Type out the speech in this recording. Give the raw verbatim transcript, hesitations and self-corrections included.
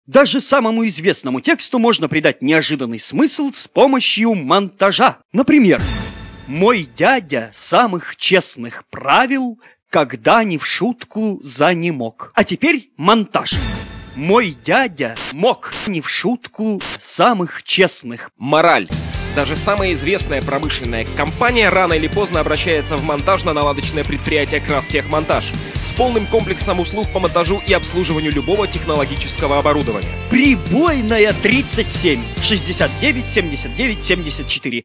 Даже самому известному тексту можно придать неожиданный смысл с помощью монтажа. Например, «Мой дядя самых честных правил когда не в шутку занемог». А теперь монтаж. «Мой дядя мог не в шутку самых честных». Мораль. Даже самая известная промышленная компания рано или поздно обращается в монтажно-наладочное предприятие «Крастехмонтаж» с полным комплексом услуг по монтажу и обслуживанию любого технологического оборудования. Прибойная тридцать семь шестьдесят девять семьдесят девять семьдесят четыре.